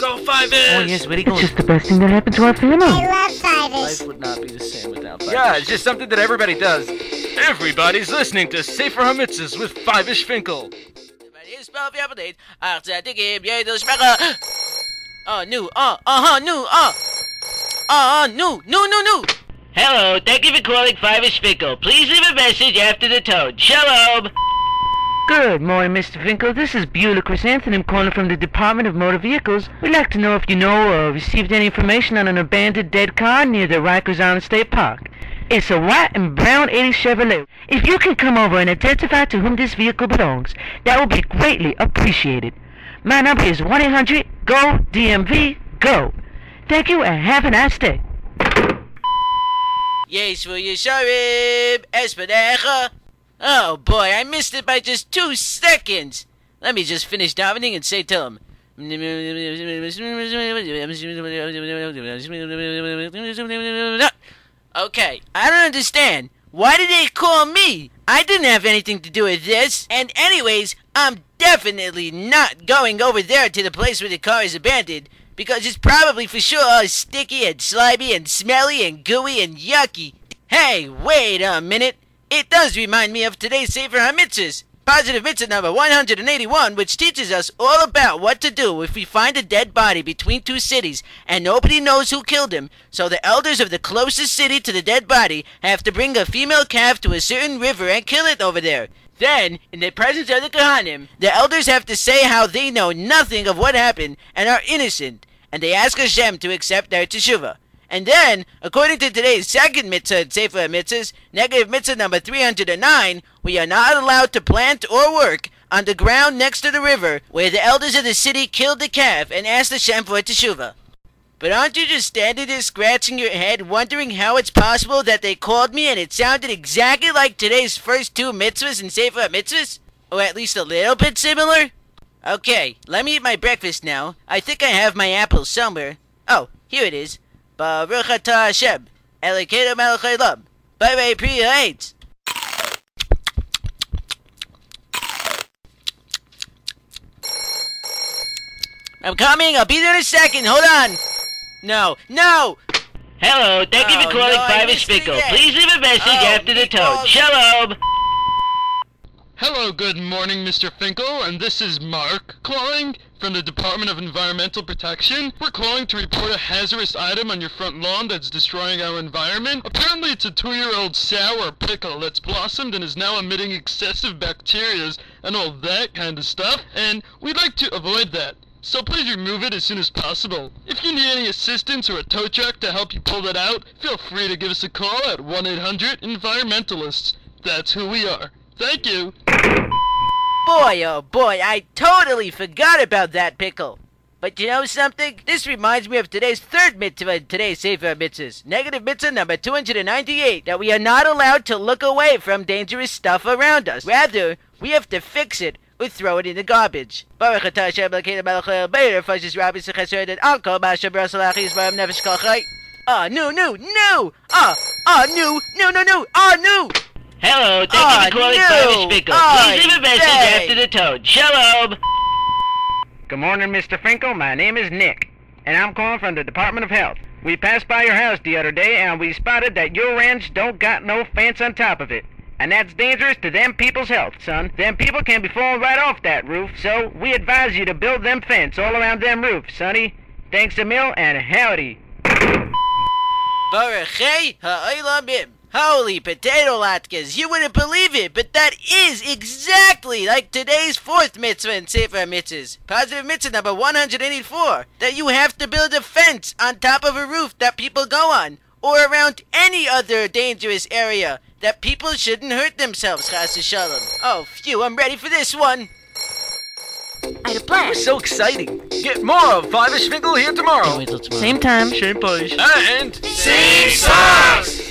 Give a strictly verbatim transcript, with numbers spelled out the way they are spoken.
go Five-ish! Oh yes, where you going? It's just the best thing that happened to our family. I love Five-ish. Life would not be the same without Five-ish. Yeah, it's just something that everybody does. Everybody's listening to Safer Hamitzes with Five-ish Finkel. Oh, new, uh, uh-huh, new, uh, uh, uh, new, new, new, new. Hello, thank you for calling Five-ish Finkel. Please leave a message after the tone. Shalom. Good morning, Mister Finkel. This is Beulah Chrysanthemum calling from the Department of Motor Vehicles. We'd like to know if you know or received any information on an abandoned dead car near the Rikers Island State Park. It's a white and brown eighty Chevrolet. If you can come over and identify to whom this vehicle belongs, that will be greatly appreciated. My number is one eight hundred G O D M V, go. Thank you and have a nice day. Yes, will you sorry, Espadeja? Oh boy, I missed it by just two seconds. Let me just finish davening and say to him. Okay, I don't understand. Why did they call me? I didn't have anything to do with this. And anyways, I'm definitely not going over there to the place where the car is abandoned, because it's probably for sure all sticky and slimy and smelly and gooey and yucky. Hey, wait a minute. It does remind me of today's Sefer HaMitzvahs, Positive Mitzvah number one hundred eighty-one, which teaches us all about what to do if we find a dead body between two cities and nobody knows who killed him. So the elders of the closest city to the dead body have to bring a female calf to a certain river and kill it over there. Then, in the presence of the Kohanim, the elders have to say how they know nothing of what happened and are innocent, and they ask Hashem to accept their teshuvah. And then, according to today's second mitzvah in Sefer HaMitzvahs, negative mitzvah number three hundred nine, we are not allowed to plant or work on the ground next to the river where the elders of the city killed the calf and asked Hashem for teshuvah. But aren't you just standing there scratching your head, wondering how it's possible that they called me and it sounded exactly like today's first two mitzvahs in Sefer HaMitzvahs? Or at least a little bit similar? Okay, let me eat my breakfast now. I think I have my apple somewhere. Oh, here it is. Baruch atah Hashem, Elokeinu melech haolam, Borei pri ha'etz. I'm coming, I'll be there in a second, hold on. No, no! Hello, thank you for Oh, calling no, I Five-ish missed it Finkel. again. Please leave a message Oh, after the tone. meatballs. Shalom! Hello, good morning, Mister Finkel, and this is Mark calling from the Department of Environmental Protection. We're calling to report a hazardous item on your front lawn that's destroying our environment. Apparently it's a two-year-old sour pickle that's blossomed and is now emitting excessive bacteria and all that kind of stuff, and we'd like to avoid that. So please remove it as soon as possible. If you need any assistance or a tow truck to help you pull that out, feel free to give us a call at one eight hundred environmentalists. That's who we are. Thank you. Boy, oh boy, I totally forgot about that pickle. But you know something? This reminds me of today's third mitzvah in today's Sefer HaMitzvahs. Negative mitzvah number two hundred ninety-eight, that we are not allowed to look away from dangerous stuff around us. Rather, we have to fix it or throw it in the garbage. Baruch atah Hashem Elokeinu melech haolam, Borei fashis rabbi sechesed and alko b'asher brasel achis v'am nefesh kol chai. Ah, new, new, new! Ah, ah, new, new, new, new, ah, new! Hello, thank Ah, you for calling no. Five-ish Finkel. Ah, Please leave a message say. after the tone. Shalom! Good morning, Mister Finkel. My name is Nick, and I'm calling from the Department of Health. We passed by your house the other day, and we spotted that your ranch don't got no fence on top of it. And that's dangerous to them people's health, son. Them people can be falling right off that roof, so we advise you to build them fence all around them roofs, sonny. Thanks a mil, and howdy. Baruch ha'olamim. Holy potato latkes, you wouldn't believe it, but that is exactly like today's fourth mitzvah in Sefer HaMitzvahs. Positive mitzvah number one hundred eighty-four, that you have to build a fence on top of a roof that people go on, or around any other dangerous area that people shouldn't hurt themselves, chas v'shalom. Oh, phew, I'm ready for this one. I had a plan. So exciting. Get more of Five-ish Finkel here tomorrow. Wait till tomorrow. Same time. And... Same songs!